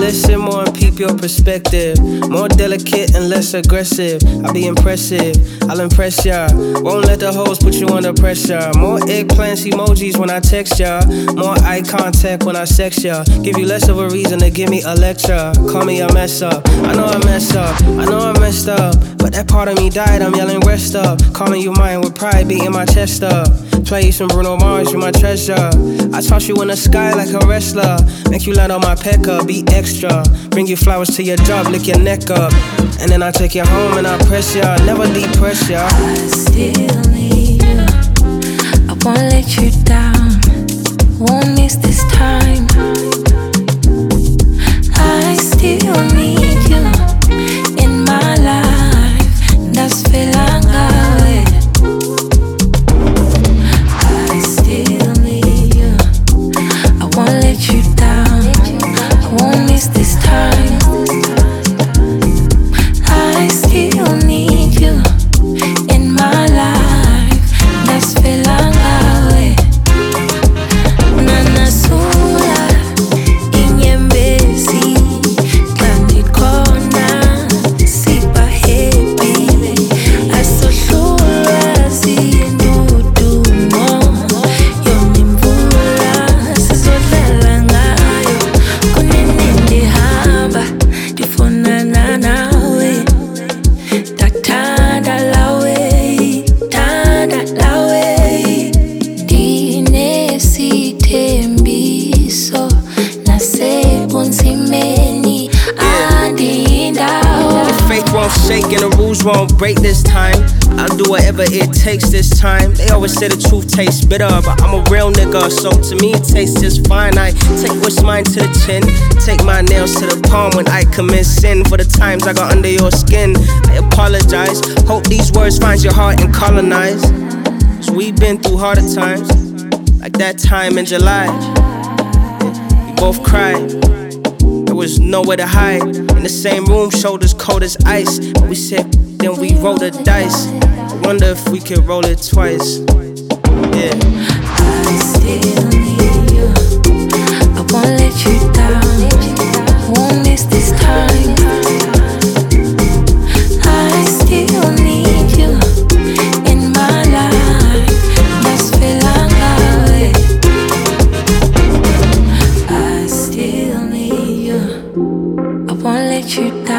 listen more and peep your perspective. More delicate and less aggressive. I'll be impressive, I'll impress ya. Won't let the hoes put you under pressure. More eggplants emojis when I text ya. More eye contact when I sex ya. Give you less of a reason to give me a lecture. Call me a mess up, I know I mess up, I know I messed up. But that part of me died, I'm yelling rest up. Calling you mine with pride, beating my chest up. Play you some Bruno Mars, you my treasure. I toss you in the sky like a wrestler. Make you land on my pecker, be extra. Bring you flowers to your job, lick your neck up. And then I take you home and I press ya, never depress ya. I still need you, I won't let you down. Won't miss this time. I still need you in my life. Das verlange. I still need you, I won't let you down. I won't miss this time. I still need you in my life. Das verlange. Nana sula inyembezi kandi khona siba happy. Asohlula zindudumo yonimvula sizodlala ngayo. Kunini ndihamba ndifunana nawe. Dathanda lawe, thanda lawe. Ndinesithembiso nasebunzimeni andindawo. The faith won't shake and the rules won't break this time. I'll do whatever it takes this time. They always say the truth tastes bitter, but I'm a real nigga, so to me it tastes just fine. I take what's mine to the chin, take my nails to the palm when I commit sin. For the times I got under your skin, I apologize. Hope these words find your heart and colonize. Cause we've been through harder times, like that time in July. We both cried, there was nowhere to hide. In the same room, shoulders cold as ice. But we said, then we rolled the dice. I wonder if we could roll it twice. Yeah. I still need you, I won't let you down. Won't miss this time. I still need you in my life. Das verlange. I still need you, I won't let you down.